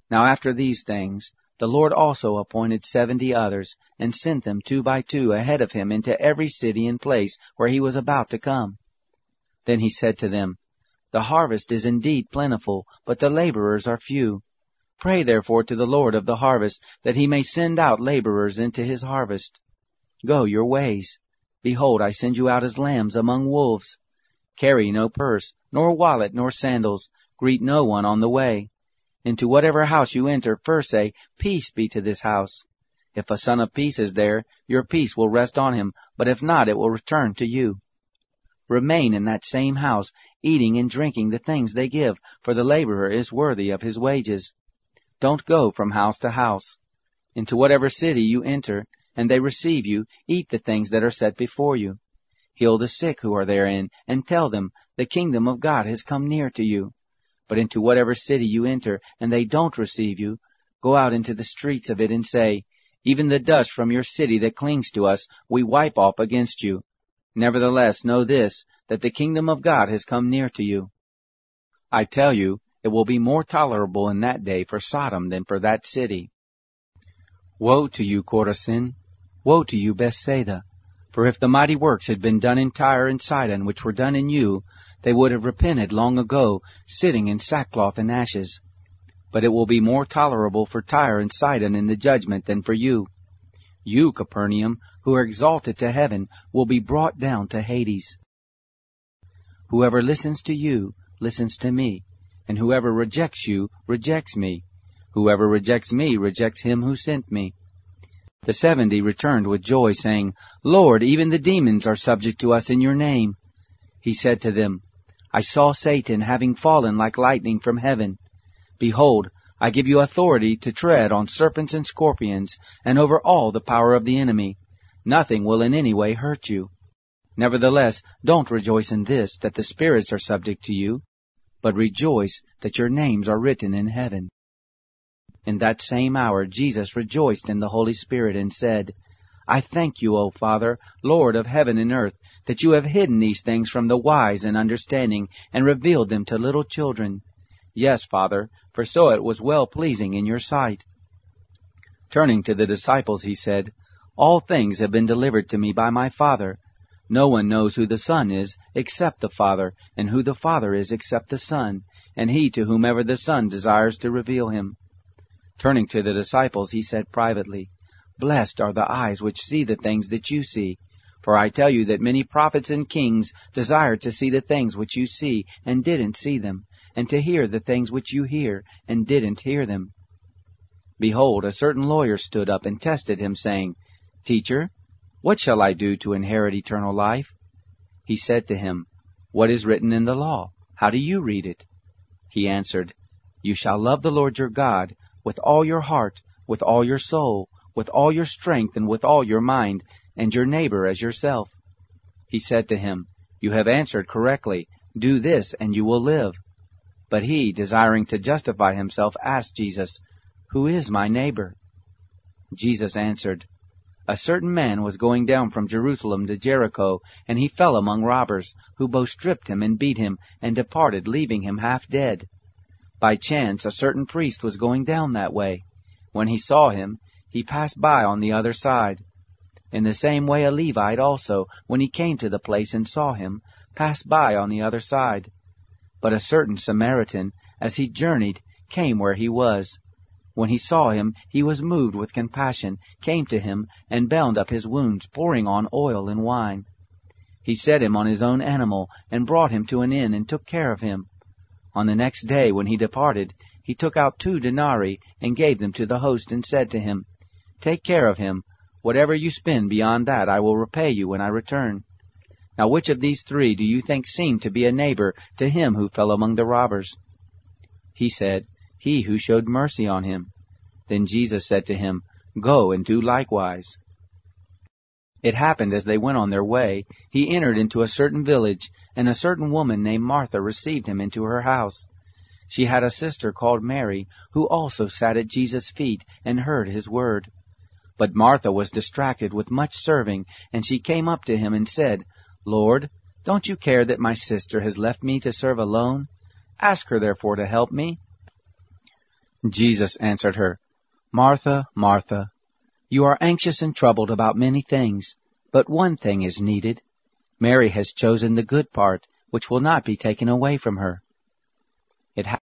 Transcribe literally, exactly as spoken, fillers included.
Now after these things, the Lord also appointed seventy others, and sent them two by two ahead of him into every city and place where he was about to come. Then he said to them, The harvest is indeed plentiful, but the laborers are few. Pray therefore to the Lord of the harvest, that he may send out laborers into his harvest. Go your ways. Behold, I send you out as lambs among wolves. Carry no purse, nor wallet, nor sandals. Greet no one on the way. Into whatever house you enter, first say, Peace be to this house. If a son of peace is there, your peace will rest on him, but if not, it will return to you. Remain in that same house, eating and drinking the things they give, for the laborer is worthy of his wages. Don't go from house to house. Into whatever city you enter, and they receive you, eat the things that are set before you. Heal the sick who are therein, and tell them, The kingdom of God has come near to you. But into whatever city you enter, and they don't receive you, go out into the streets of it and say, Even the dust from your city that clings to us, we wipe off against you. Nevertheless, know this, that the kingdom of God has come near to you. I tell you, it will be more tolerable in that day for Sodom than for that city. Woe to you, Chorazin! Woe to you, Bethsaida! For if the mighty works had been done in Tyre and Sidon which were done in you, they would have repented long ago, sitting in sackcloth and ashes. But it will be more tolerable for Tyre and Sidon in the judgment than for you. You, Capernaum, who are exalted to heaven, will be brought down to Hades. Whoever listens to you, listens to me, and whoever rejects you, rejects me. Whoever rejects me, rejects him who sent me. The seventy returned with joy, saying, Lord, even the demons are subject to us in your name. He said to them, I saw Satan having fallen like lightning from heaven. Behold, I give you authority to tread on serpents and scorpions, and over all the power of the enemy. Nothing will in any way hurt you. Nevertheless, don't rejoice in this, that the spirits are subject to you, but rejoice that your names are written in heaven. In that same hour Jesus rejoiced in the Holy Spirit and said, I thank you, O Father, Lord of heaven and earth, that you have hidden these things from the wise and understanding, and revealed them to little children. Yes, Father, for so it was well-pleasing in your sight. Turning to the disciples, he said, All things have been delivered to me by my Father. No one knows who the Son is except the Father, and who the Father is except the Son, and he to whomever the Son desires to reveal him. Turning to the disciples, he said privately, Blessed are the eyes which see the things that you see. For I tell you that many prophets and kings desired to see the things which you see, and didn't see them, and to hear the things which you hear, and didn't hear them. Behold, a certain lawyer stood up and tested him, saying, Teacher, what shall I do to inherit eternal life? He said to him, What is written in the law? How do you read it? He answered, You shall love the Lord your God with all your heart, with all your soul, with all your strength, and with all your mind, and your neighbor as yourself. He said to him, You have answered correctly. Do this, and you will live. But he, desiring to justify himself, asked Jesus, Who is my neighbor? Jesus answered, A certain man was going down from Jerusalem to Jericho, and he fell among robbers, who both stripped him and beat him, and departed, leaving him half dead. By chance a certain priest was going down that way. When he saw him, he passed by on the other side. In the same way a Levite also, when he came to the place and saw him, passed by on the other side. But a certain Samaritan, as he journeyed, came where he was. When he saw him, he was moved with compassion, came to him, and bound up his wounds, pouring on oil and wine. He set him on his own animal, and brought him to an inn, and took care of him. On the next day, when he departed, he took out two denarii, and gave them to the host, and said to him, Take care of him. Whatever you spend beyond that I will repay you when I return. Now which of these three do you think seemed to be a neighbor to him who fell among the robbers? He said, He who showed mercy on him. Then Jesus said to him, Go and do likewise. It happened as they went on their way, he entered into a certain village, and a certain woman named Martha received him into her house. She had a sister called Mary, who also sat at Jesus' feet and heard his word. But Martha was distracted with much serving, and she came up to him and said, Lord, don't you care that my sister has left me to serve alone? Ask her therefore to help me. Jesus answered her, Martha, Martha, you are anxious and troubled about many things, but one thing is needed. Mary has chosen the good part, which will not be taken away from her. It